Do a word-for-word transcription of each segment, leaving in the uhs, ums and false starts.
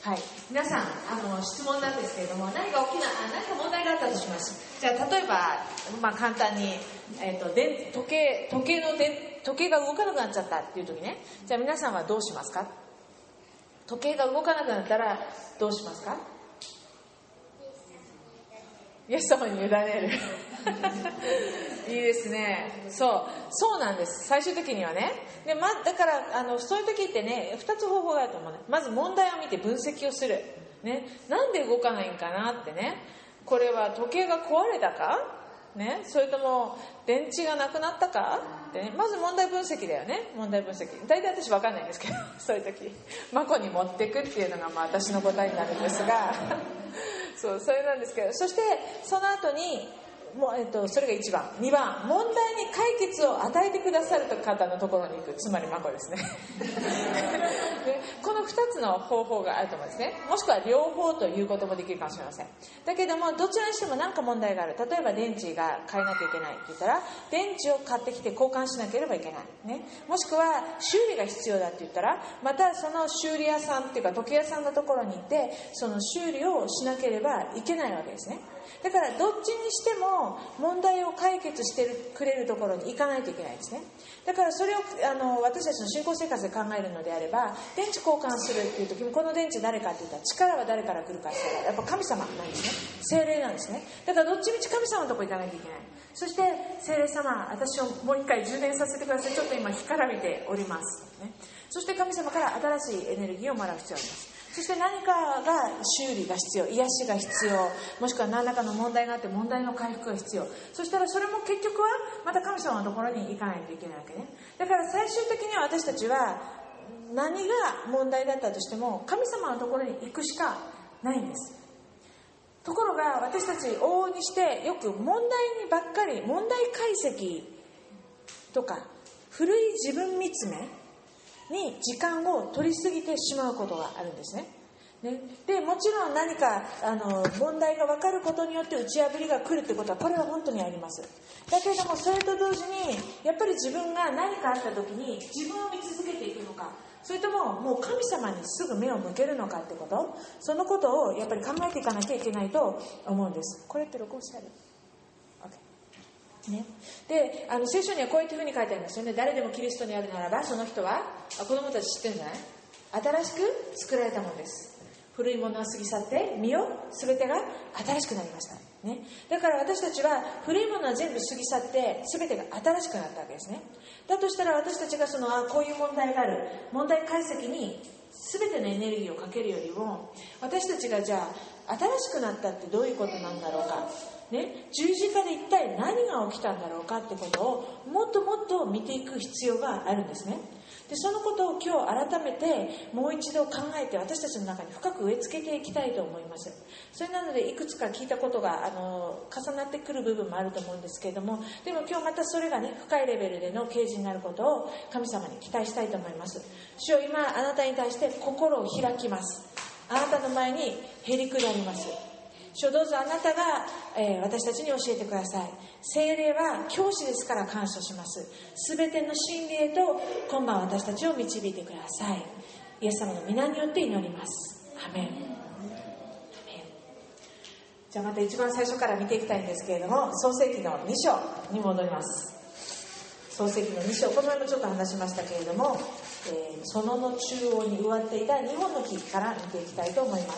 はい、皆さんあの質問なんですけれども、何か大きな何か問題があったとします。じゃあ例えば、まあ、簡単に、えー、とで時計時計ので時計が動かなくなっちゃったっていう時ね、じゃあ皆さんはどうしますか？時計が動かなくなったらどうしますか？イエス様に委ねるいいですね。そうそうなんです。最終的にはね。で、ま、だからあのそういう時ってね、ふたつ方法があると思うね。まず問題を見て分析をする、ね、なんで動かないんかなってね。これは時計が壊れたか、ね、それとも電池がなくなったかって、ね、まず問題分析だよね。問題分析、大体私分かんないんですけどそういう時マコに持っていくっていうのがまあ私の答えになるんですがそうそれなんですけど、そしてその後にもう、えっと、それがいちばん、にばん、問題に解決を与えてくださる方のところに行く、つまりマコですねでこのふたつの方法があると思うんですね。もしくは両方ということもできるかもしれません。だけどもどちらにしても何か問題がある。例えば電池が変えなきゃいけないって言ったら、電池を買ってきて交換しなければいけない、ね、もしくは修理が必要だって言ったら、またその修理屋さんっていうか時計屋さんのところに行ってその修理をしなければいけないわけですね。だからどっちにしても問題を解決してくれるところに行かないといけないですね。だからそれをあの私たちの信仰生活で考えるのであれば、電池交換するっていう時もこの電池誰かって言ったら力は誰から来るかって言ったらやっぱ神様なんですね。聖霊なんですね。だからどっちみち神様のところに行かないといけない。そして聖霊様、私をもう一回充電させてください。ちょっと今干からびております、ね、そして神様から新しいエネルギーをもらう必要があります。そして何かが修理が必要、癒しが必要、もしくは何らかの問題があって問題の回復が必要。そしたらそれも結局はまた神様のところに行かないといけないわけね。だから最終的には私たちは何が問題だったとしても神様のところに行くしかないんです。ところが私たち往々にしてよく問題にばっかり、問題解析とか古い自分見つめに時間を取りすぎてしまうことがあるんですね。ね、でもちろん何かあの問題が分かることによって打ち破りが来るってことはこれは本当にあります。だけれどもそれと同時にやっぱり自分が何かあった時に自分を見続けていくのか、それとももう神様にすぐ目を向けるのかってこと、そのことをやっぱり考えていかなきゃいけないと思うんです。これって録音してある？ OKね、であの聖書にはこういうふうに書いてありますよね。誰でもキリストにあるならばその人は、あ、子供たち知ってるんじゃない？新しく作られたものです。古いものは過ぎ去って見よ、すべてが新しくなりました、ね、だから私たちは古いものは全部過ぎ去ってすべてが新しくなったわけですね。だとしたら私たちがそのあこういう問題がある、問題解析にすべてのエネルギーをかけるよりも、私たちがじゃあ新しくなったってどういうことなんだろうか、ね、十字架で一体何が起きたんだろうかってことをもっともっと見ていく必要があるんですね。でそのことを今日改めてもう一度考えて私たちの中に深く植え付けていきたいと思います。それなのでいくつか聞いたことがあの重なってくる部分もあると思うんですけれども、でも今日またそれがね深いレベルでの啓示になることを神様に期待したいと思います。主よ、今あなたに対して心を開きます。あなたの前にへりくだります。主、どうぞあなたが、えー、私たちに教えてください。聖霊は教師ですから感謝します。すべての真理へと今晩私たちを導いてください。イエス様の皆によって祈ります。アメン。アメン。じゃあまた一番最初から見ていきたいんですけれども、創世記のに章に戻ります。創世記のに章、この前もちょっと話しましたけれども、えー、園の中央に植わっていたにほんの木から見ていきたいと思います。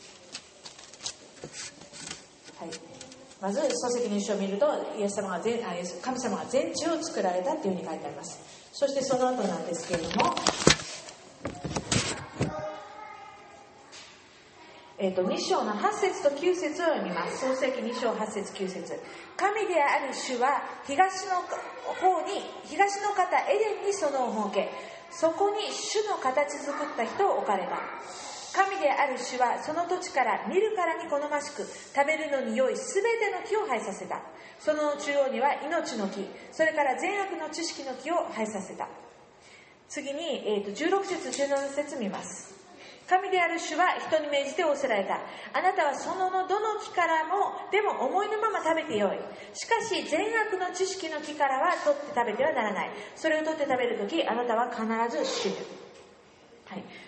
はい、まず創世記の一章を見ると、イエス様が全あ神様が全地を作られたというふうに書いてあります。そしてその後なんですけれども、えー、とに章のはち節ときゅう節を読みます。創世記に章はち節きゅう節。神である主は東の方に東の方エデンに園を設け、そこに主の形作った人を置かれた。神である主はその土地から見るからに好ましく、食べるのに良いすべての木を生えさせた。その中央には命の木、それから善悪の知識の木を生えさせた。次に、えー、とじゅうろく節じゅうなな節見ます。神である主は人に命じて仰せられた。あなたはそのどの木からもでも思いのまま食べてよい。しかし善悪の知識の木からは取って食べてはならない。それを取って食べるときあなたは必ず死ぬ。はい、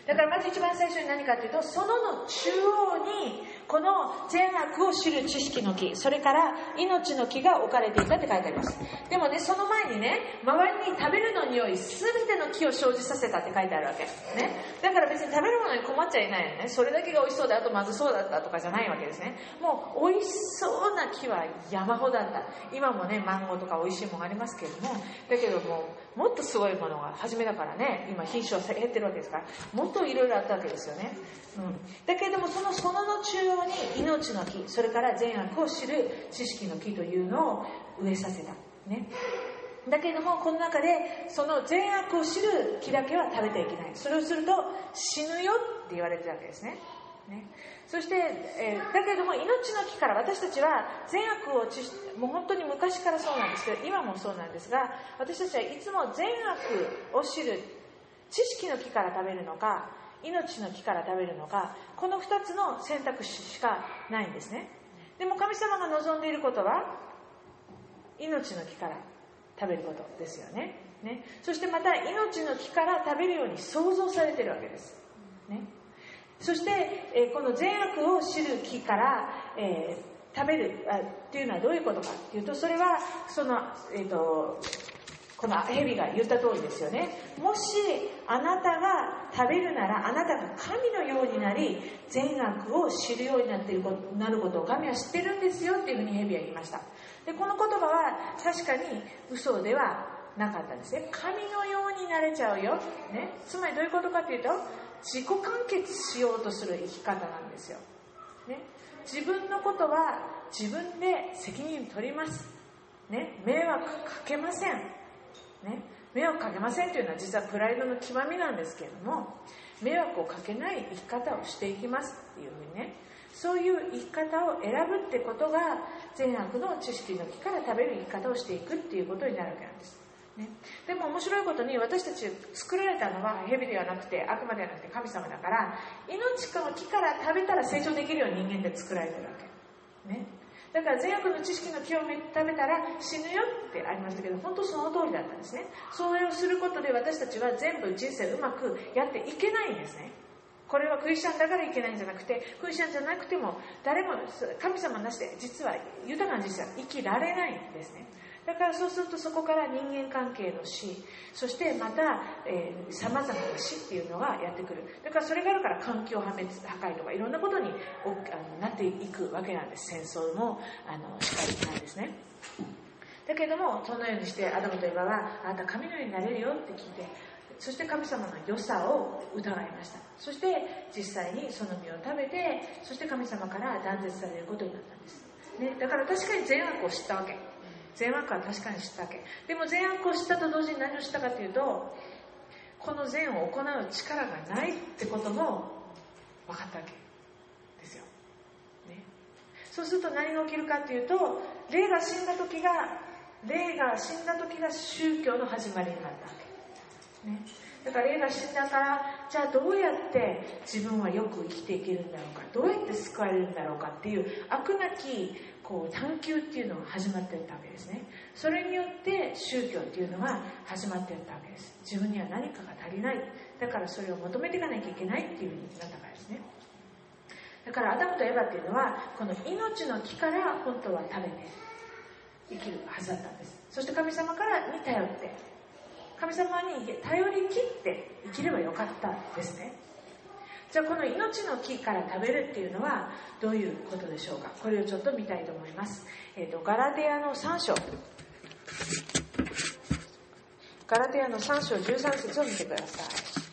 だからまず一番最初に何かというと、そのの中央にこの善悪を知る知識の木、それから命の木が置かれていたって書いてあります。でもね、その前にね、周りに食べるのに良い全ての木を生じさせたって書いてあるわけね。だから別に食べるものに困っちゃいないよね。それだけが美味しそうであとまずそうだったとかじゃないわけですね。もう美味しそうな木は山ほどあった。今もね、マンゴーとか美味しいものがありますけれども、だけどももっとすごいものが初めだからね、今品種は減ってるわけですから、もっといろいろあったわけですよね。うん、だけれどもその園の中央に命の木、それから善悪を知る知識の木というのを植えさせた、ね、だけれどもこの中でその善悪を知る木だけは食べてはいけない。それをすると死ぬよって言われてるわけですね。ね、そして、えー、だけれども命の木から私たちは善悪を知もう本当に昔からそうなんですけど、今もそうなんですが、私たちはいつも善悪を知る知識の木から食べるのか命の木から食べるのか、このふたつの選択肢しかないんですね。でも神様が望んでいることは命の木から食べることですよね。ね、そしてまた命の木から食べるように創造されているわけです、ね、そして、えー、この善悪を知る木から、えー、食べるあっていうのはどういうことかっていうと、それはその、えーとこの蛇が言った通りですよね。もしあなたが食べるなら、あなたが神のようになり善悪を知るようになっていることなることを神は知ってるんですよっていうふうに蛇は言いました。でこの言葉は確かに嘘ではなかったんですね。神のようになれちゃうよ、ね、つまりどういうことかというと、自己完結しようとする生き方なんですよ、ね、自分のことは自分で責任取ります、ね、迷惑かけませんね、迷惑かけませんというのは実はプライドの極みなんですけれども、迷惑をかけない生き方をしていきますっていうふうにね、そういう生き方を選ぶってことが善悪の知識の木から食べる生き方をしていくっていうことになるわけなんです、ね、でも面白いことに私たち作られたのは蛇ではなくて悪魔ではなくて神様だから、命の木から食べたら成長できるように人間で作られてるわけ、ね、だから善悪の知識の木を食べたら死ぬよってありましたけど、本当その通りだったんですね。それをすることで私たちは全部人生うまくやっていけないんですね。これはクリスチャンだからいけないんじゃなくて、クリスチャンじゃなくても誰も神様なしで実は豊かな人生は生きられないんですね。だからそうするとそこから人間関係の死、そしてまたさまざまな死っていうのがやってくる。だからそれがあるから環境破滅破壊とかいろんなことになっていくわけなんです。戦争もあのしかりなんですね。だけどもそのようにしてアダムとエバはあなた神のようになれるよって聞いて、そして神様の良さを疑いました。そして実際にその実を食べて、そして神様から断絶されることになったんです、ね、だから確かに善悪を知ったわけ。善悪は確かに知ったわけ。でも善悪を知ったと同時に何を知ったかというと、この善を行う力がないってことも分かったわけですよ、ね、そうすると何が起きるかというと、霊が死んだ時が霊が死んだ時が宗教の始まりになったわけ、ね、だから霊が死んだから、じゃあどうやって自分はよく生きていけるんだろうか、どうやって救われるんだろうかっていう悪なきこう探求っていうのが始まっていったわけですね。それによって宗教っていうのが始まっていったわけです。自分には何かが足りない、だからそれを求めていかなきゃいけないっていうふうになったからですね。だからアダムとエバっていうのはこの命の木から本当は食べて生きるはずだったんです。そして神様からに頼って、神様に頼り切って生きればよかったんですね。じゃあこの命の木から食べるっていうのはどういうことでしょうか。これをちょっと見たいと思います。えーと、ガラテヤのさん章、ガラテヤのさん章じゅうさん節を見てください。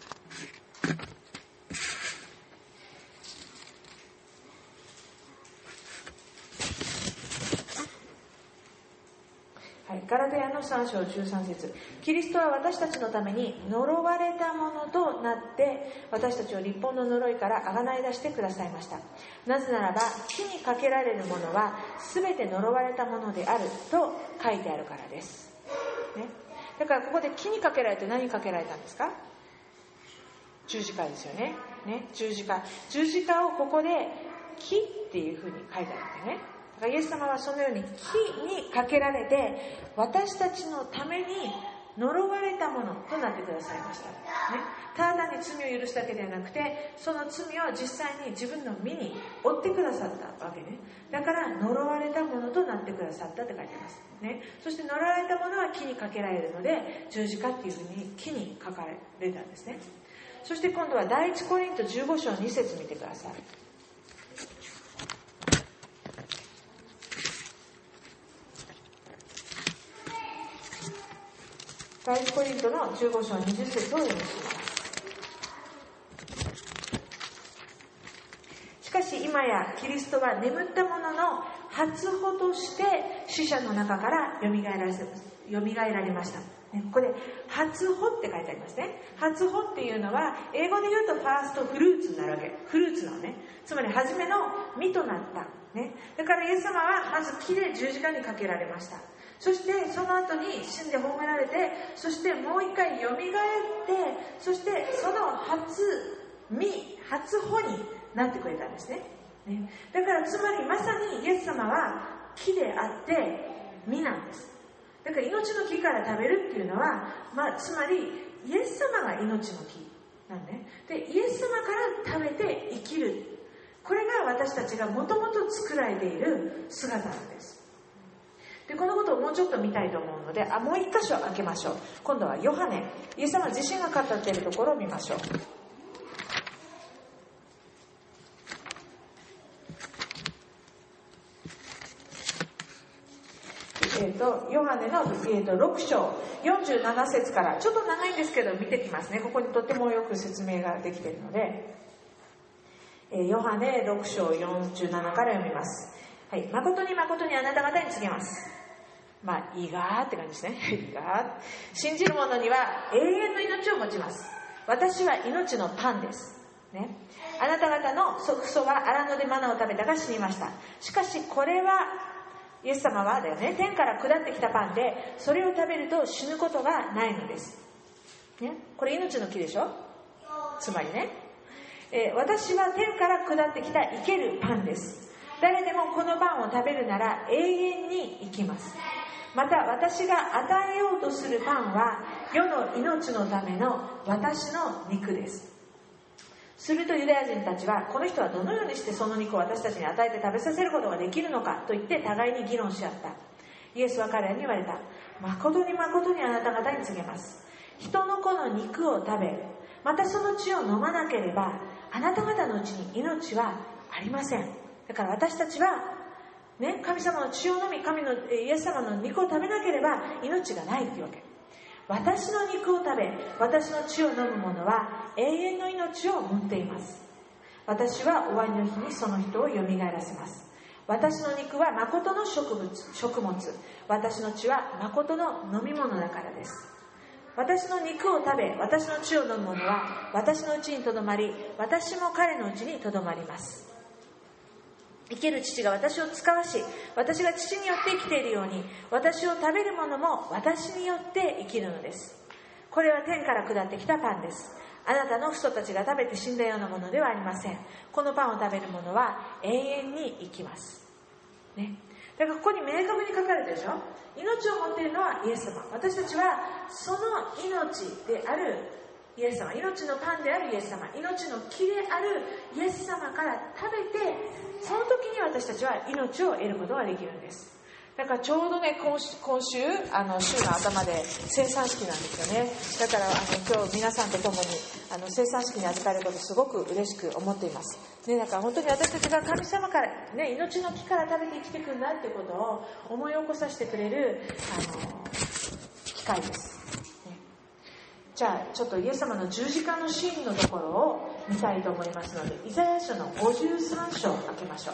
ガラテヤのさん章じゅうさん節、キリストは私たちのために呪われたものとなって私たちを律法の呪いから贖い出してくださいました。なぜならば木にかけられるものは全て呪われたものであると書いてあるからです、ね、だからここで木にかけられて何にかけられたんですか。十字架ですよね。ね、十字架十字架をここで木っていうふうに書いてあるわけね。イエス様はそのように木にかけられて私たちのために呪われたものとなってくださいました、ね、ただ単に罪を許すだけではなくて、その罪を実際に自分の身に負ってくださったわけね。だから呪われたものとなってくださったって書いてます、ね、そして呪われたものは木にかけられるので、十字架っていうふうに木に書かれたんですね。そして今度は第一コリントじゅうご章に節見てください。第一コリントのじゅうご章にじゅっ節を読みします。しかし今やキリストは眠った者の初歩として死者の中からよみがえらせ、よみがえられました。ここで初歩って書いてありますね。初歩っていうのは英語で言うとファーストフルーツになるわけ。フルーツのね、つまり初めの実となった、ね、だからイエス様はまず木で十字架にかけられました。そしてその後に死んで葬られて、そしてもう一回よみがえって、そしてその初実、初歩になってくれたんですね。ね、だからつまりまさにイエス様は木であって実なんです。だから命の木から食べるっていうのは、まあ、つまりイエス様が命の木なんね。で、イエス様から食べて生きる。これが私たちがもともと作られている姿なんです。で、このことをもうちょっと見たいと思うので、あ、もう一箇所開けましょう。今度はヨハネ、イエス様自身が語っているところを見ましょう。えー、とヨハネの、えー、とろく章よんじゅうなな節からちょっと長いんですけど見てきますね。ここにとてもよく説明ができているので、えー、ヨハネろく章よんじゅうななから読みます。はい、誠に誠にあなた方に告げます。まあ、いいがーって感じですね。いいがー。信じる者には永遠の命を持ちます。私は命のパンです。ね、あなた方の祖父祖は荒野でマナを食べたが死にました。しかしこれはイエス様はだよね、天から下ってきたパンで、それを食べると死ぬことがないのです、ね、これ命の木でしょ。つまりね、えー、私は天から下ってきた生けるパンです。誰でもこのパンを食べるなら永遠に生きます。また私が与えようとするパンは世の命のための私の肉です。するとユダヤ人たちは、この人はどのようにしてその肉を私たちに与えて食べさせることができるのかと言って互いに議論し合った。イエスは彼らに言われた。誠に誠にあなた方に告げます。人の子の肉を食べ、またその血を飲まなければ、あなた方のうちに命はありません。だから私たちは、ね、神様の血を飲み、神のイエス様の肉を食べなければ命がないっていうわけ。私の肉を食べ、私の血を飲む者は永遠の命を持っています。私は終わりの日にその人をよみがえらせます。私の肉は誠の植物、食物。私の血は誠の飲み物だからです。私の肉を食べ、私の血を飲む者は私のうちにとどまり、私も彼のうちにとどまります。生ける父が私を使わし、私が父によって生きているように、私を食べる者も私によって生きるのです。これは天から下ってきたパンです。あなたの父祖たちが食べて死んだようなものではありません。このパンを食べる者は永遠に生きます、ね、だからここに明確に書かれてるでしょ。命を持っているのはイエス様。私たちはその命であるイエス様、命のパンであるイエス様、命の木であるイエス様から食べて、その時に私たちは命を得ることができるんです。だからちょうどね、今週、今週あの週の頭で生産式なんですよね。だからあの今日皆さんと共にあの生産式に預かることすごく嬉しく思っています、ね、だから本当に私たちが神様から、ね、命の木から食べて生きていくんだっていうことを思い起こさせてくれるあの機会です。じゃあちょっとイエス様の十字架のシーンのところを見たいと思いますので、イザヤ書のごじゅうさん章を開けましょ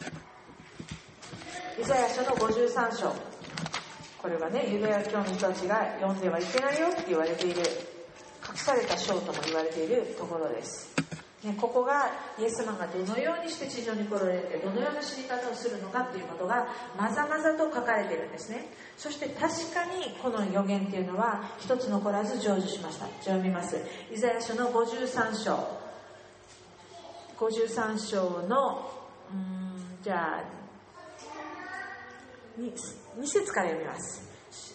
う。イザヤ書のごじゅうさん章、これはね、ユダヤ教の人たちが読んではいけないよって言われている、隠された章とも言われているところです、ね、ここがイエス様がどのようにして地上に来られて、どのような死に方をするのかということがまざまざと書かれているんですね。そして確かにこの予言っていうのは一つ残らず成就しました。じゃあ読みます。イザヤ書のごじゅうさん章、ごじゅうさん章のうーんじゃあ 2, 2節から読みます。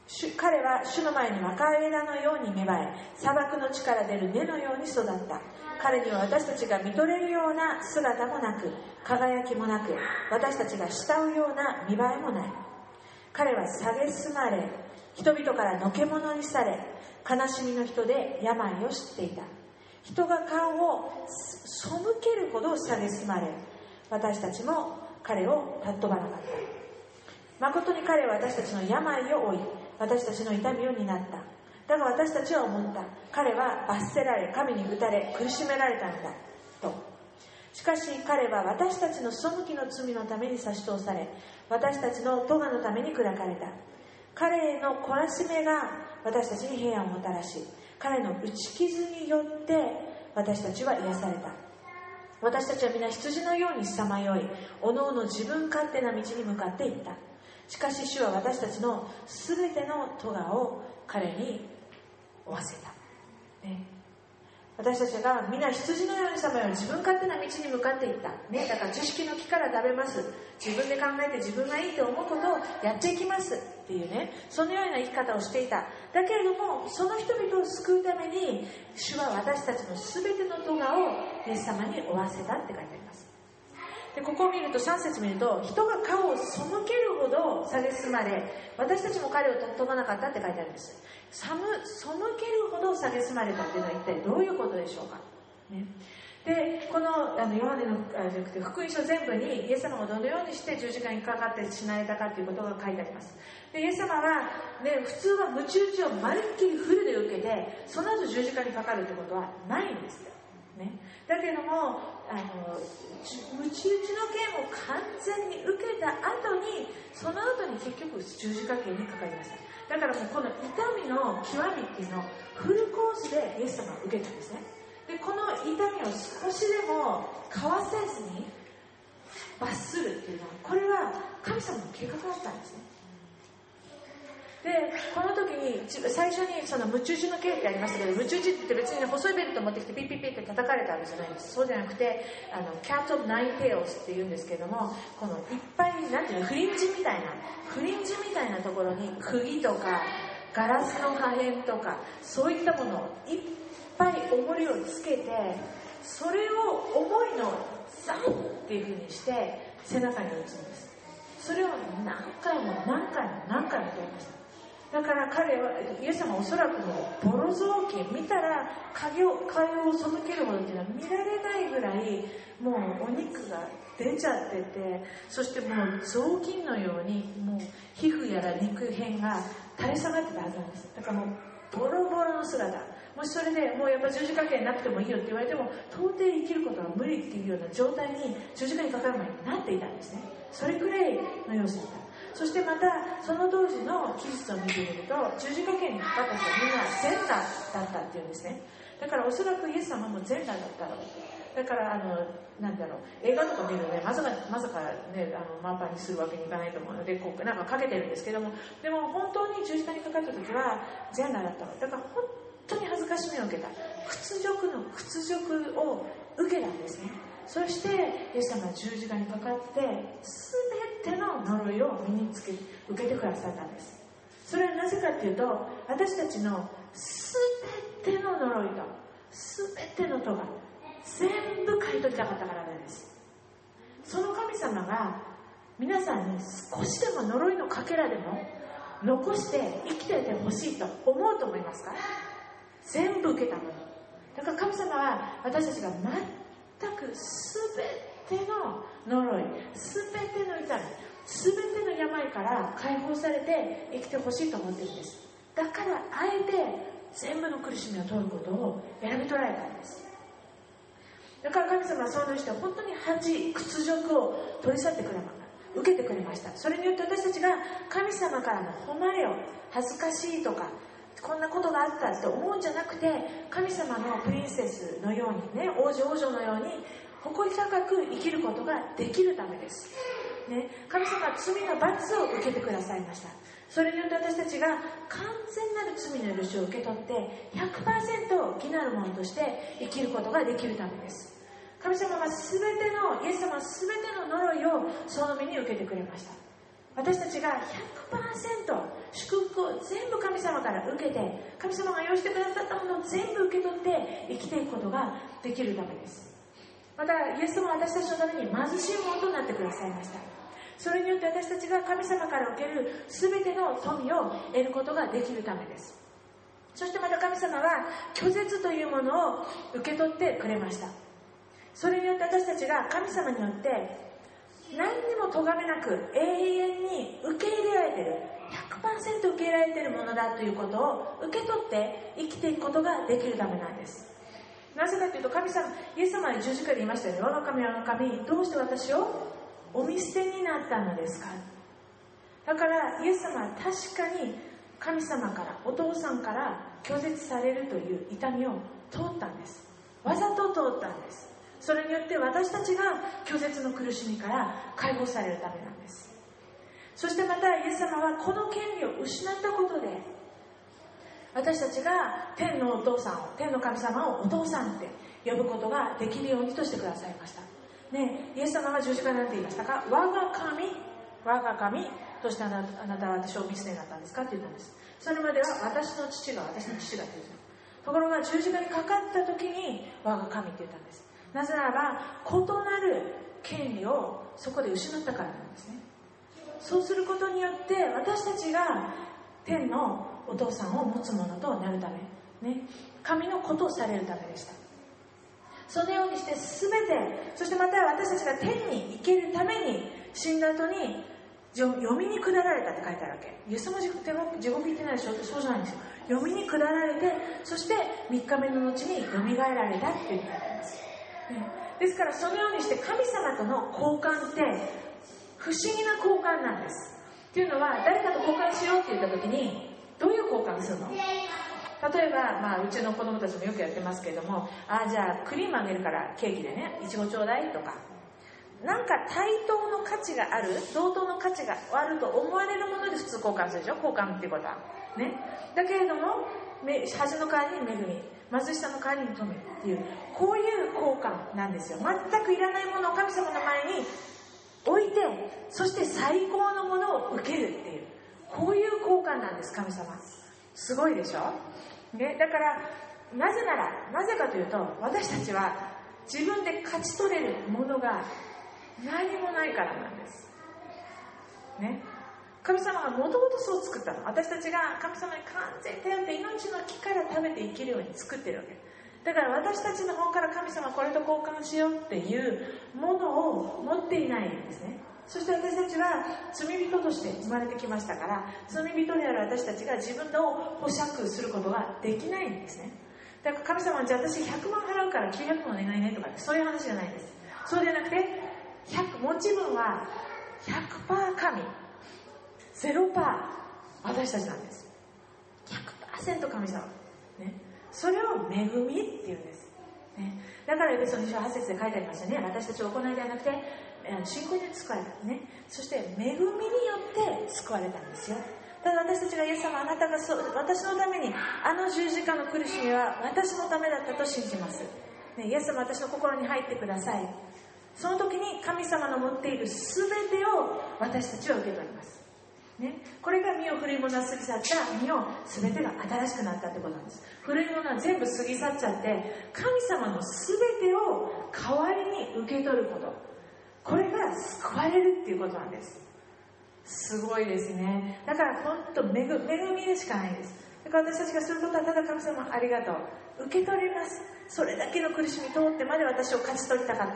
彼は主の前に若枝のように芽生え、砂漠の地から出る根のように育った。彼には私たちが見とれるような姿もなく、輝きもなく、私たちが慕うような見栄えもない。彼は蔑まれ、人々からのけ者にされ、悲しみの人で病を知っていた。人が顔を背けるほど蔑まれ、私たちも彼を尊ばなかった。誠に彼は私たちの病を負い、私たちの痛みを担った。だが私たちは思った。彼は罰せられ、神に打たれ、苦しめられたのだと。しかし彼は私たちの背きの罪のために差し通され、私たちの咎のために砕かれた。彼の懲らしめが私たちに平安をもたらし、彼の打ち傷によって私たちは癒された。私たちは皆羊のようにさまよい、おのおの自分勝手な道に向かっていった。しかし主は私たちのすべての咎を彼に負わせた、ね、私たちが皆羊のようにさまよい、自分勝手な道に向かっていった、ね、だから知識の木から食べます、自分で考えて自分がいいと思うことをやっていきますっていうね、そのような生き方をしていた。だけれどもその人々を救うために主は私たちのすべての咎をイエス様に負わせたって書いてあります。でここを見るとさん節見ると、人が顔を背けるほど蔑まれ、私たちも彼を尊ばなかったって書いてあるんです。背けるほど蔑まれたっていうのは一体どういうことでしょうか、ね、でこのあのヨハネのあじゃなくて福音書全部にイエス様がどのようにして十字架にかかって死なれたかということが書いてあります。でイエス様は、ね、普通は鞭打ちをまるっきりフルで受けて、その後十字架にかかるってことはないんですよ、ね、だけどもあの鞭打ちの刑を完全に受けた後に、その後に結局十字架刑にかかりました。だからもうこの痛みの極みっていうのをフルコースでイエス様は受けたんですね。でこの痛みを少しでもかわせずに罰するっていうのは、これは神様の計画だったんですね。でこの時に最初にその鞭打ちの刑ってありましたけど、鞭打ちって別に細いベルト持ってきてピッピッピッって叩かれたわけじゃないんです。そうじゃなくて、あのキャット・オブ・ナイン・テイルズっていうんですけども、このいっぱいなんていうの、フリンジみたいなフリンジみたいなところに釘とかガラスの破片とかそういったものをいっぱい重りをつけて、それを重いのをザンっていう風にして背中に打つんです。それを何回も何回も何回もやりました。だから彼はイエス様はおそらくもうボロ雑巾見たら影を顔を背けるほどっていうのは見られないぐらい、もうお肉が出ちゃってて、そしてもう雑巾のようにもう皮膚やら肉片が垂れ下がってたはずなんです。だからもうボロボロの姿、もしそれでもうやっぱ十字架刑なくてもいいよって言われても到底生きることは無理っていうような状態に十字架にかかる前になっていたんですね。それくらいの様子だった。そしてまたその当時の記述を見てみると、十字架刑にかかった人はみんな全裸だったっていうんですね。だからおそらくイエス様も全裸だったろう。だからあのなんだろう、映画とか見るとね、まさかまさかね、あの満帆にするわけにいかないと思うので、こうなんかかけてるんですけども、でも本当に十字架にかかった時は全裸だったろう。だから本当に恥ずかしみを受けた、屈辱の屈辱を受けたんですね。そしてイエス様は十字架にかかって全ての呪いを身につけ受けてくださったんです。それはなぜかというと、私たちの全ての呪いと全ての咎全部買い取りたかったからなんです。その神様が皆さんに少しでも呪いのかけらでも残して生きていてほしいと思うと思いますか？全部受けたものだから、神様は私たちが全く全ての呪い、全ての痛み、全ての病から解放されて生きてほしいと思っているんです。だからあえて全部の苦しみを取ることを選び取られたんです。だから神様はそうして本当に恥、屈辱を取り去ってくれました、受けてくれました。それによって私たちが神様からの誉れを、恥ずかしいとかこんなことがあったって思うんじゃなくて、神様のプリンセスのようにね、王子王女のように誇り高く生きることができるためです、ね、神様は罪の罰を受けてくださいました。それによって私たちが完全なる罪の許しを受け取って ひゃくパーセント 義なる者として生きることができるためです。神様は全てのイエス様は全ての呪いをその身に受けてくれました。 私たちが ひゃくパーセント 祝福を全部神様から受けて、神様が用意してくださったものを全部受け取って生きていくことができるためです。またイエス様は私たちのために貧しいものとなってくださいました。それによって私たちが神様から受ける全ての富を得ることができるためです。そしてまた神様は拒絶というものを受け取ってくれました。それによって私たちが神様によって何にも咎めなく永遠に受け入れられている、 ひゃくパーセント 受け入れられているものだということを受け取って生きていくことができるためなんです。なぜかというと、神様、イエス様は十字架で言いましたよね。我が神、我が神、どうして私をお見捨てになったのですか。だからイエス様は確かに神様から、お父さんから拒絶されるという痛みを通ったんです。わざと通ったんです。それによって私たちが拒絶の苦しみから解放されるためなんです。そしてまたイエス様はこの権利を失ったことで、私たちが天のお父さんを、天の神様をお父さんって呼ぶことができるようにとしてくださいました、ね、イエス様が十字架なんて言いましたか。我が神、我が神としてあなた、あなたは私をお見捨てになったんですかって言ったんです。それまでは私の父が、私の父がって言った。ところが十字架にかかった時に我が神って言ったんです。なぜならば異なる権利をそこで失ったからなんですね。そうすることによって私たちが天のお父さんを持つものとなるため、ね、神のことをされるためでした。そのようにして全て、そしてまた私たちが天に行けるために死んだ後に読みに下られたって書いてあるわけ。イエス様地獄行ってないでしょって。そうじゃないんですよ。読みに下られて、そしてみっかめの後によみがえられたっていうふうに書いてあります。ですからそのようにして神様との交換って不思議な交換なんです。っていうのは、誰かと交換しようって言った時にどういう交換するの？例えば、まあ、うちの子供たちもよくやってますけれども、あ、じゃあクリームあげるからケーキでね、いちごちょうだいとか、なんか対等の価値がある、同等の価値があると思われるもので普通交換するでしょ。交換っていうことはね。だけれども恥の代わりに恵み、貧しさの代わりに富っていう、こういう交換なんですよ。全くいらないものを神様の前に置いて、そして最高のものを受けるっていう、こういう交換なんです。神様すごいでしょ、ね、だからなぜならなぜかというと、私たちは自分で勝ち取れるものが何もないからなんです、ね、神様がもともとそう作ったの。私たちが神様に完全に頼って命の木から食べて生きるように作ってるわけだから、私たちの方から神様これと交換しようっていうものを持っていないんですね。そして私たちは罪人として生まれてきましたから、罪人である私たちが自分を保釈することができないんですね。だから神様は、じゃあ私ひゃくまん払うからきゅうひゃくまんお願いねとか、そういう話じゃないんです。そうではなくて、ひゃく持ち分は ひゃくパーセント 神、ゼロパーセント 私たちなんです。 ひゃくパーセント 神様、ね、それを恵みっていうんです、ね、だからエペソに章はち節で書いてありましたね。私たちは行いではなくて信仰に救われた、ね、そして恵みによって救われたんですよ。ただ私たちがイエス様、あなたがそ私のためにあの十字架の苦しみは私のためだったと信じます、ね、イエス様、私の心に入ってください。その時に神様の持っている全てを私たちは受け取ります、ね、これが身を古いものは過ぎ去った、身を全てが新しくなったってことなんです。古いものは全部過ぎ去っちゃって、神様の全てを代わりに受け取ること、これが救われるっていうことなんです。すごいですね。だから本当恵みでしかないんです。だから私たちがすることは、ただ神様ありがとう、受け取ります、それだけの苦しみ通ってまで私を勝ち取りたかった、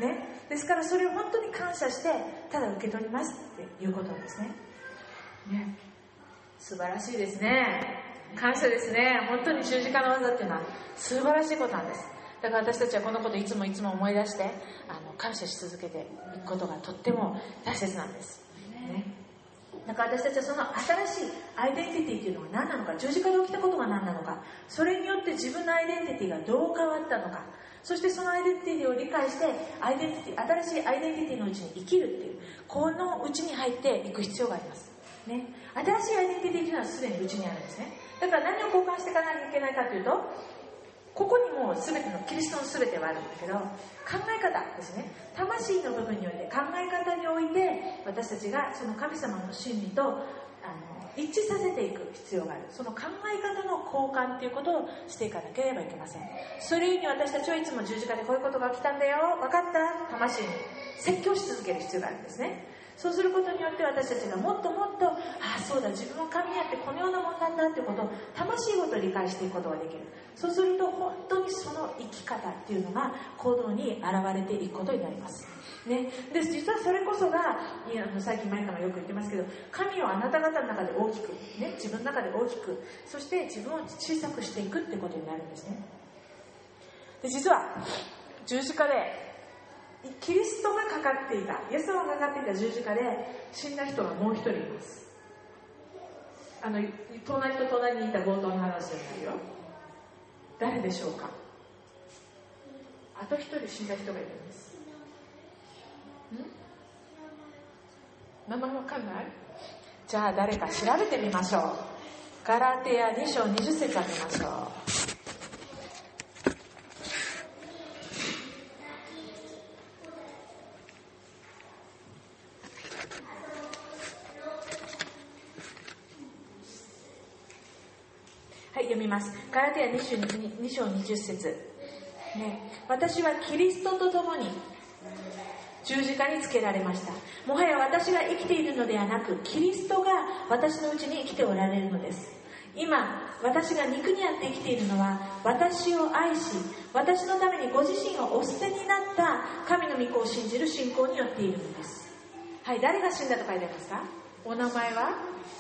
ね、ですからそれを本当に感謝してただ受け取りますっていうことですね。ね、素晴らしいですね。感謝ですね。本当に十字架の技っていうのは素晴らしいことなんです。だから私たちはこのことをいつもいつも思い出して、あの感謝し続けていくことがとっても大切なんです、ね、だから私たちはその新しいアイデンティティっていうのが何なのか、十字架で起きたことが何なのか、それによって自分のアイデンティティがどう変わったのか、そしてそのアイデンティティを理解してアイデンティティ新しいアイデンティティのうちに生きるっていう、このうちに入っていく必要があります、ね、新しいアイデンティティというのはすでにうちにあるんですね。だから何を交換していかなきゃいけないかというと、 ここにも全てのキリストの全てはあるんだけど、考え方ですね。魂の部分において、考え方において私たちがその神様の真理とあの一致させていく必要がある。その考え方の交換ということをしていかなければいけません。それゆえに私たちはいつも十字架でこういうことが起きたんだよ、分かった、魂に説教し続ける必要があるんですね。そうすることによって私たちがもっともっと、ああそうだ、自分も神にあってこのようなもんなんだということを魂ごと理解していくことができる。そうすると本当にその生き方っていうのが行動に現れていくことになりますね。で実はそれこそが、いや最近前からよく言ってますけど、神をあなた方の中で大きく、ね、自分の中で大きく、そして自分を小さくしていくってことになるんですね。で実は十字架でキリストがかかっていた、イエス様がかかっていた十字架で死んだ人がもう一人います。あの隣と隣にいた強盗の話じゃないよ。誰でしょうか。あと一人死んだ人がいるんです。ん名前わかんない？じゃあ誰か調べてみましょう。ガラテヤに章にじゅっ節開けましょう。はい、読みます。ガラテヤに章にじゅっ節、ね、私はキリストと共に十字架につけられました。もはや私が生きているのではなく、キリストが私のうちに生きておられるのです。今私が肉にあって生きているのは、私を愛し私のためにご自身をお捨てになった神の御子を信じる信仰によっているのです。はい、誰が死んだと書いてありますか？お名前は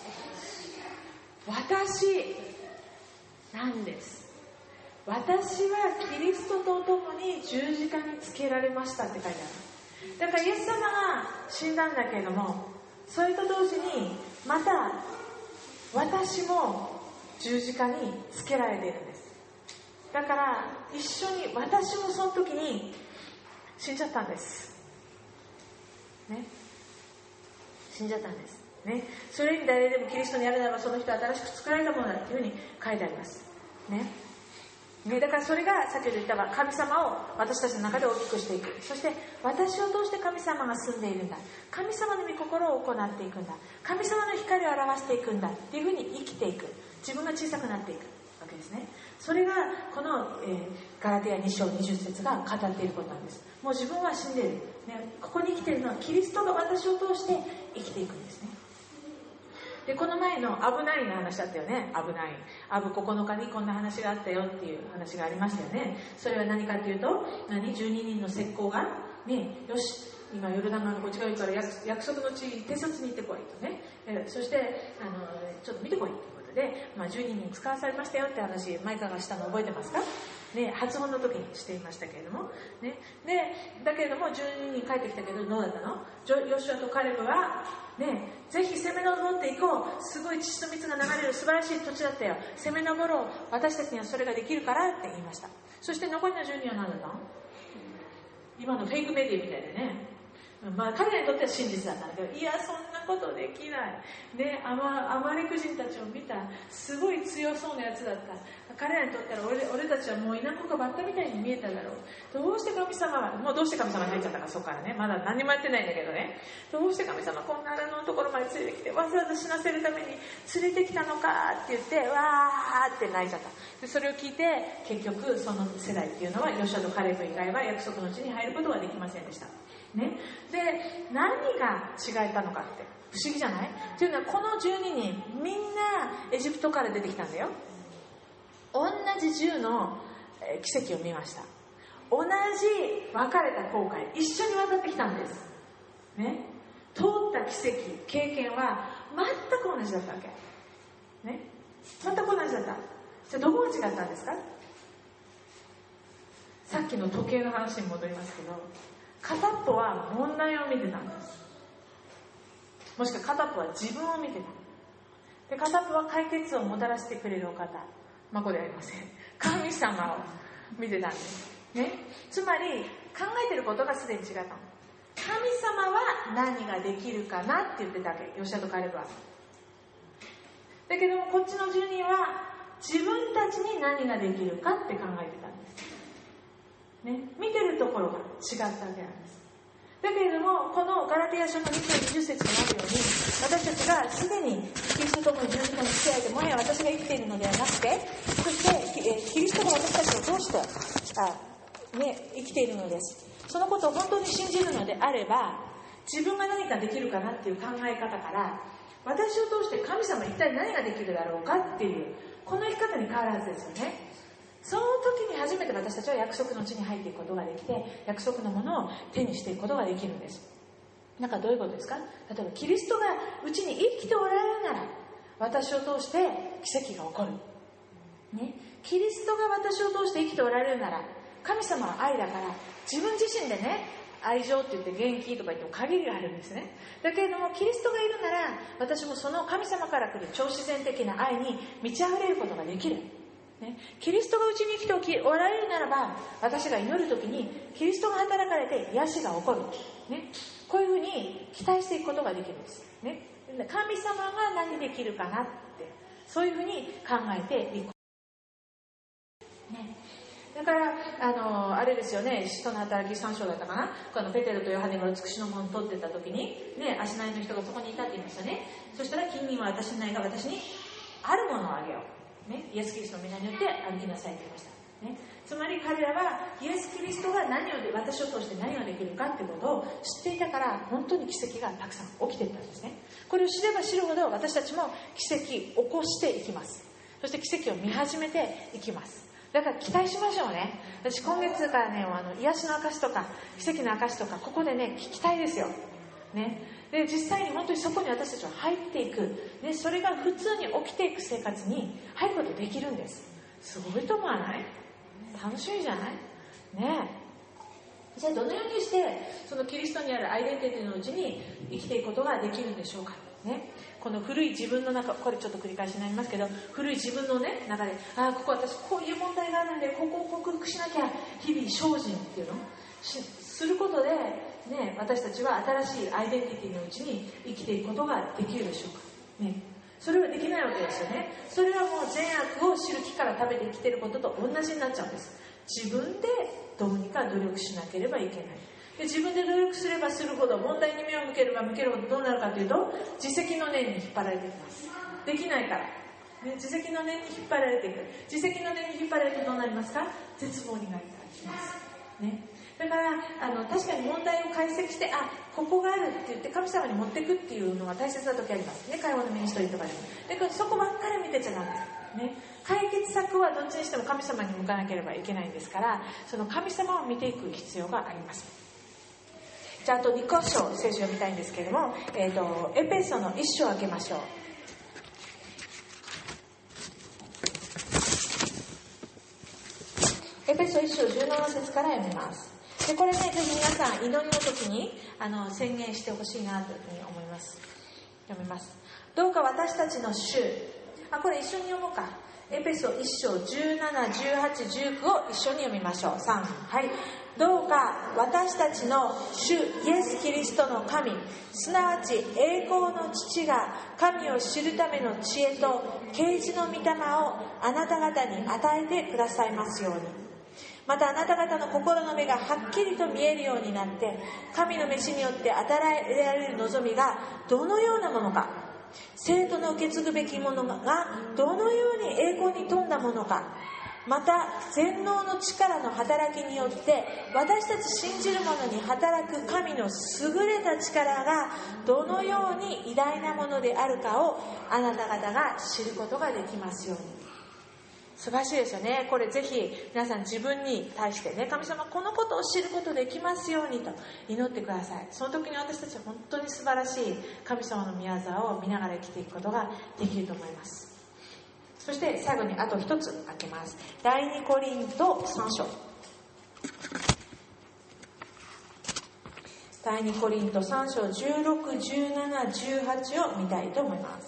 私なんです。私はキリストと共に十字架につけられましたって書いてある。だからイエス様が死んだんだけれども、それと同時にまた私も十字架につけられているんです。だから一緒に、私もその時に死んじゃったんですね。死んじゃったんですね。それに誰でもキリストにあるならば、その人は新しく作られたものだというふうに書いてありますね。ね、だからそれが先ほど言った神様を私たちの中で大きくしていく。そして私を通して神様が住んでいるんだ、神様の御心を行っていくんだ、神様の光を表していくんだっていうふうに生きていく。自分が小さくなっていくわけですね。それがこの、えー、ガラテヤに章にじゅっ節が語っていることなんです。もう自分は死んでいる、ね、ここに生きているのはキリストが私を通して生きていくんですね。でこの前のアブナインの話だったよね。アブナイン、アブここのかにこんな話があったよっていう話がありましたよね。それは何かというと、何じゅうににんの石膏がね、よし今ヨルダン川のこっち側に行くから 約, 約束の地に偵察に行ってこいとね、えそしてあのちょっと見てこいということで、まあ、じゅうににん使わされましたよって話、マイカがしたの覚えてますかね。発音の時にしていましたけれども、ね、でだけれどもじゅうににん帰ってきたけどどうだったの？ヨシュアとカレブはね、ぜひ攻め上っていこう、すごい血と蜜が流れる素晴らしい土地だったよ、攻め上ろう、私たちにはそれができるからって言いました。そして残りのじゅうにんは何だったの？今のフェイクメディアみたいでね、まあ彼らにとっては真実だったんだけど、いやそんなことできないね。アマ、アマレク人たちを見た、すごい強そうなやつだった。彼らにとったら 俺, 俺たちはもう稲子かバッタみたいに見えただろう。どうして神様はもうどうして神様に入っちゃったか、そこからね、まだ何にもやってないんだけどね、どうして神様こんな荒野のところまで連れてきてわざわざ死なせるために連れてきたのかって言ってわーって泣いちゃった。でそれを聞いて結局その世代っていうのはヨシュアとカレブ以外は約束の地に入ることができませんでしたね。で何が違えたのかって不思議じゃない？というのはこのじゅうににんみんなエジプトから出てきたんだよ。同じじゅうの奇跡を見ました。同じ分かれた航海、一緒に渡ってきたんですね。通った奇跡、経験は全く同じだったわけね。全く同じだった。じゃあどこが違ったんですか？さっきの時計の話に戻りますけど、片っぽは問題を見てたんです。もしくは片っぽは自分を見てた。で片っぽは解決をもたらしてくれるお方、孫ではありません、神様を見てたんですね。つまり考えてることがすでに違ったの。神様は何ができるかなって言ってたわけ、ヨシュアとカレブは。だけどもこっちのじゅうにんは自分たちに何ができるかって考えてたんです、ね、見てるところが違ったわけなんです。だけれども、このガラテヤ書のに章にじゅっ節にあるように、私たちがすでにキリストとも十字架に付き合えて、もはや私が生きているのではなくて、そしてキリストが私たちを通してあ、ね、生きているのです。そのことを本当に信じるのであれば、自分が何かできるかなっていう考え方から、私を通して神様一体何ができるだろうかっていう、この生き方に変わるはずですよね。その時に初めて私たちは約束の地に入っていくことができて、約束のものを手にしていくことができるんです。なんかどういうことですか？例えばキリストがうちに生きておられるなら、私を通して奇跡が起こる、ね、キリストが私を通して生きておられるなら、神様は愛だから、自分自身でね、愛情って言って元気とか言っても限りがあるんですね。だけれどもキリストがいるなら、私もその神様から来る超自然的な愛に満ち溢れることができる、ね、キリストがうちに生きておられるならば、私が祈るときにキリストが働かれて癒しが起こる、ね、こういうふうに期待していくことができるんです、ね、神様が何できるかなって、そういうふうに考えていく、ね、だからあのあれですよね、使徒の働きさん章だったかな、このペテロとヨハネが美しの門を取ってった時に、ね、足内の人がそこにいたって言いましたね。そしたら、金銀は私にないが私にあるものをあげよう、ね、イエスキリストの皆によって歩きなさいと言いました、ね、つまり彼らはイエスキリストが何を私を通して何ができるかってことを知っていたから、本当に奇跡がたくさん起きていったんですね。これを知れば知るほど、私たちも奇跡を起こしていきます。そして奇跡を見始めていきます。だから期待しましょうね。私今月からね、あの癒しの証とか奇跡の証とか、ここでね聞きたいですよ、ね、で実際に本当にそこに私たちは入っていく、ね、それが普通に起きていく生活に入ることできるんです。すごいと思わない？楽しみじゃないね。じゃあどのようにしてそのキリストにあるアイデンティティのうちに生きていくことができるんでしょうか、ね、この古い自分の中、これちょっと繰り返しになりますけど、古い自分の、ね、中で、ああここ私こういう問題があるんで、ここを克服しなきゃ、日々精進っていうのしすることで、ね、私たちは新しいアイデンティティのうちに生きていくことができるでしょうか、ね、それはできないわけですよね。それはもう善悪を知る木から食べて生きていることと同じになっちゃうんです。自分でどうにか努力しなければいけない。で自分で努力すればするほど、問題に目を向ければ向けるほどどうなるかというと、自責の念に引っ張られていきます。できないから、ね、自責の念に引っ張られていく。自責の念に引っ張られてどうなりますか？絶望になります、ね、だからあの確かに問題を解析して、あここがあるって言って神様に持っていくっていうのが大切な時ありますね。介護のミニストリーとかでも。だからそこばっかり見てちゃダメです、ね、解決策はどっちにしても神様に向かなければいけないんですから、その神様を見ていく必要があります。じゃあ、あとに箇所聖書を読みたいんですけれども、えーと、エペソのいっ章を開けましょう。エペソいっ章じゅうなな節から読みます。でこれね、ぜひ皆さん祈りの時にあの宣言してほしいなというふうに思います。読みます。どうか私たちの主、あこれ一緒に読もうか。エペソいっ章じゅうなな、じゅうはち、じゅうきゅうを一緒に読みましょう。さん、はい。どうか私たちの主イエス・キリストの神、すなわち栄光の父が神を知るための知恵と啓示の御霊をあなた方に与えてくださいますように。またあなた方の心の目がはっきりと見えるようになって、神の召しによって与えられる望みがどのようなものか、生徒の受け継ぐべきものがどのように栄光に富んだものか、また全能の力の働きによって私たち信じる者に働く神の優れた力がどのように偉大なものであるかをあなた方が知ることができますように。素晴らしいですよね。これぜひ皆さん自分に対してね、神様このことを知ることできますようにと祈ってください。その時に私たちは本当に素晴らしい神様の御業を見ながら生きていくことができると思います。そして最後にあと一つ開けます。第二コリントさん章。第二コリントさん章じゅうろく、じゅうなな、じゅうはちを見たいと思います。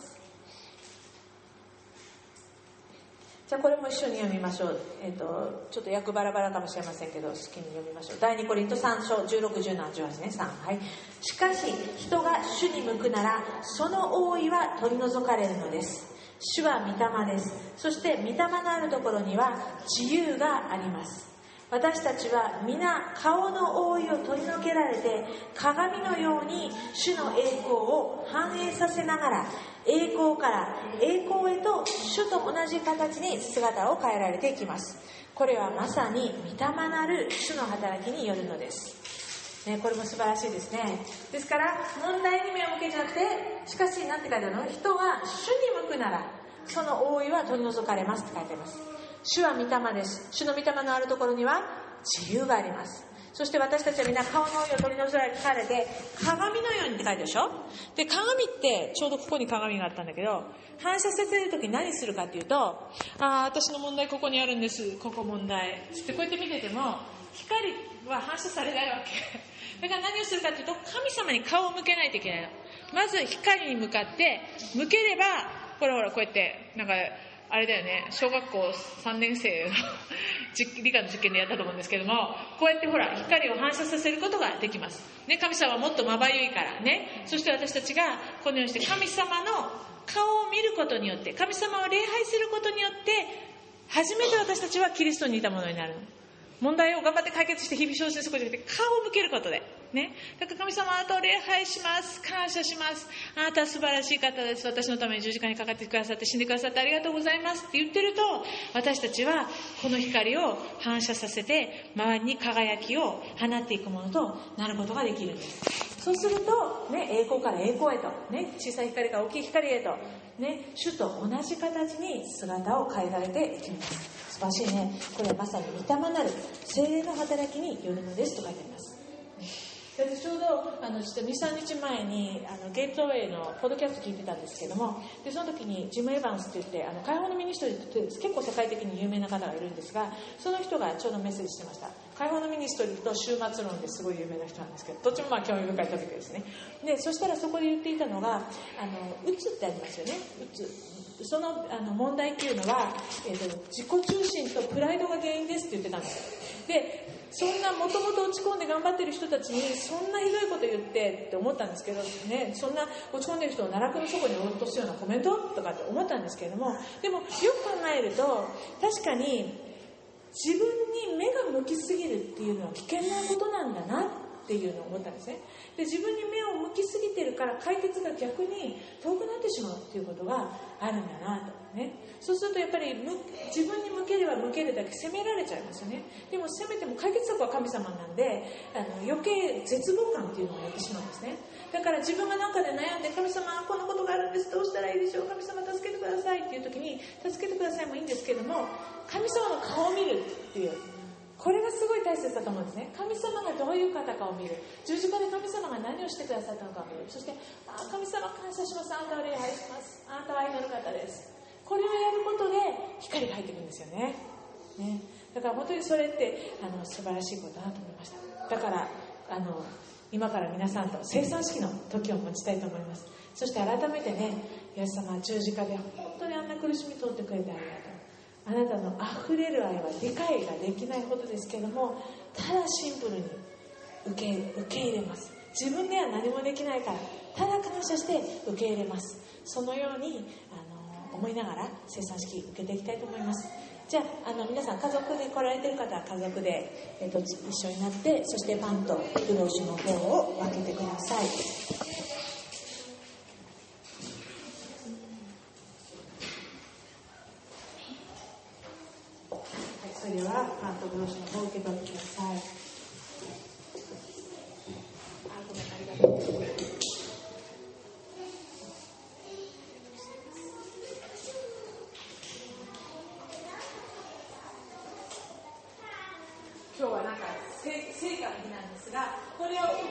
じゃあこれも一緒に読みましょう。えーと、ちょっと訳バラバラかもしれませんけど、好きに読みましょう。第二コリントさん章じゅうろく、じゅうなな、じゅうはちね。さん、はい。しかし人が主に向くならその覆いは取り除かれるのです。 主は御霊です。そして御霊のあるところには自由があります。私たちは皆顔の覆いを取り除けられて、鏡のように主の栄光を反映させながら、栄光から栄光へと主と同じ形に姿を変えられていきます。これはまさに御霊なる主の働きによるのです、ね、これも素晴らしいですね。ですから問題に目を向けちゃって、しかし何て書いてあるの？人は主に向くならその覆いは取り除かれますって書いてあります。主は御霊です。主の御霊のあるところには自由があります。そして私たちはみんな顔の覆いを取り除かれて、鏡のようにって書いてあるでしょ。で、鏡ってちょうどここに鏡があったんだけど、反射させるときに何するかっていうと、ああ、私の問題ここにあるんです、ここ問題つってこうやって見てても光は反射されないわけ。だから何をするかっていうと、神様に顔を向けないといけないの。まず光に向かって向ければ、ほらほらこうやってなんかあれだよね、小学校さんねん生の理科の実験でやったと思うんですけども、こうやってほら光を反射させることができます、ね、神様はもっとまばゆいからね。そして私たちがこのようにして神様の顔を見ることによって、神様を礼拝することによって初めて私たちはキリストに似たものになるの。問題を頑張って解決して日々精進することじゃなくて、顔を向けることでね。だから神様、あなたを礼拝します、感謝します、あなたは素晴らしい方です、私のために十字架にかかってくださって死んでくださってありがとうございますって言ってると、私たちはこの光を反射させて周りに輝きを放っていくものとなることができるんです。そうすると、ね、栄光から栄光へと、ね、小さい光から大きい光へと、ね、主と同じ形に姿を変えられていきます。素晴らしいね。これはまさに御霊なる聖霊の働きによるのですと書いてあります。でちょうどあの実はにさんにちまえにあのゲートウェイのポッドキャスト聞いてたんですけども、でその時にジム・エヴァンスって言ってあの解放のミニストリーって結構世界的に有名な方がいるんですが、その人がちょうどメッセージしてました。解放のミニストリーと終末論ですごい有名な人なんですけど、どっちもまあ興味深いトピックですね。でそしたらそこで言っていたのが、あのうつってありますよね。うつその、あの問題っていうのは、えーと、自己中心とプライドが原因ですって言ってたんですよ。でそんなもともと落ち込んで頑張ってる人たちにそんなひどいこと言ってって思ったんですけどね、そんな落ち込んでる人を奈落の底に落とすようなコメントとかって思ったんですけれども、でもよく考えると確かに自分に目が向きすぎるっていうのは危険なことなんだなっていうのを思ったんですね。で自分に目を向きすぎてるから解決が逆に遠くなってしまうっていうことがあるんだなとね。そうするとやっぱり自分に向ければ向けるだけ責められちゃいますよね。でも責めても解決策は神様なんで、あの余計絶望感っていうのをやってしまうんですね。だから自分が何かで悩んで、神様こんなことがあるんです、どうしたらいいでしょう、神様助けてくださいっていう時に助けてくださいもいいんですけども、神様の顔を見るっていう、これがすごい大切だと思うんですね。神様がどういう方かを見る、十字架で神様が何をしてくださったのかを見る、そしてあ神様感謝します、あなたを礼拝します、あなたは愛のある方です、これをやることで光が入ってくるんですよ ね, ねだから本当にそれってあの素晴らしいことだと思いました。だからあの今から皆さんと生産式の時を持ちたいと思います。そして改めてね、イエス様は十字架で本当にあんな苦しみ通ってくれてありがとう、あなたの溢れる愛は理解ができないほどですけども、ただシンプルに受け、受け入れます。自分では何もできないからただ感謝して受け入れます。そのようにあの思いながら生産式受けていきたいと思います。じゃあ、あの皆さん家族で来られている方は家族で、えっと、一緒になって、そしてパンとブドウ酒の方を分けてください。はい、それではパンとブドウ酒の方を受け取ってください。あ、ごめん、ありがとうございます。今日はなんか聖歌の日なんですが、これを歌って、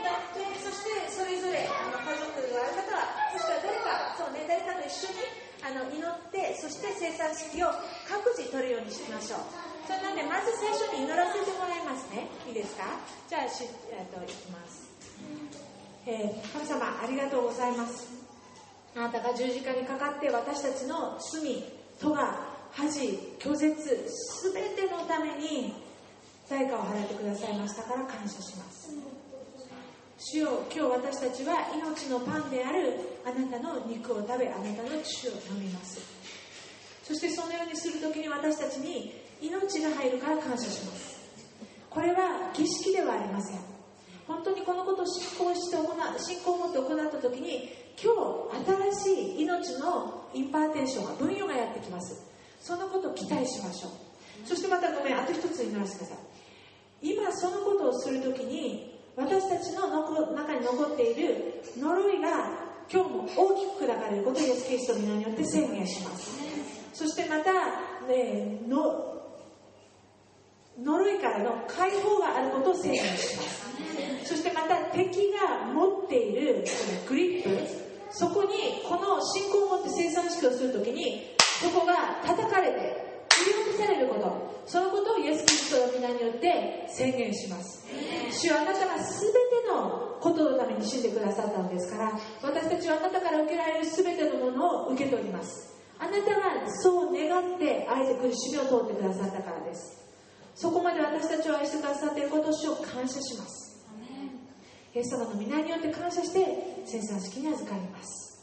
そしてそれぞれあの家族がある方は、そして誰か、そうね、誰かと一緒にあの祈って、そして生産式を各自取るようにしましょう。それなので、まず最初に祈らせてもらいますね。いいですか？じゃあ、しえっといきます。えー、神様、ありがとうございます。あなたが十字架にかかって私たちの罪、咎、恥、拒絶、すべてのために代価を払ってくださいましたから感謝します。主よ、今日私たちは命のパンであるあなたの肉を食べ、あなたの血を飲みます。 そしてそのようにするときに私たちに命が入るから感謝します。これは儀式ではありません。本当にこのことを信仰して行う、信仰を持って行ったときに、今日新しい命のインパーテーションが、分与がやってきます。そのことを期待しましょう。そしてまたごめん、あと一つ祈らせてください。今そのことをするときに、私たちの中に残っている呪いが今日も大きく砕かれることをイエス・キリストの皆によって宣言します。そしてまた、ね、の呪いからの解放があることを宣言します。そしてまた敵が持っているグリップ、そこにこの信仰を持って生産式をするときに、そこが叩かれて振り落とされること、そのことをイエス・キリストの皆によって宣言します。主はあなたが全てのことのために死んでくださったのですから、私たちはあなたから受けられる全てのものを受け取ります。あなたがそう願ってあえて苦しみを通ってくださったからです。そこまで私たちを愛してくださっていることを主を感謝します。イエス様の皆によって感謝して生産式に預かります。